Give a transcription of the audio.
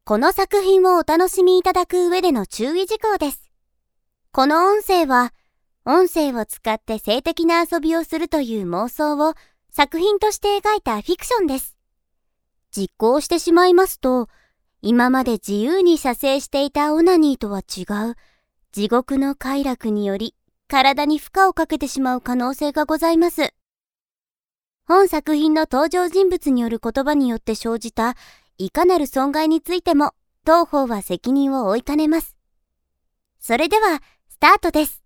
この作品をお楽しみいただく上での注意事項です。この音声は、音声を使って性的な遊びをするという妄想を作品として描いたフィクションです。実行してしまいますと、今まで自由に射精していたオナニーとは違う地獄の快楽により体に負荷をかけてしまう可能性がございます。本作品の登場人物による言葉によって生じたいかなる損害についても当方は責任を負いかねます。それではスタートです。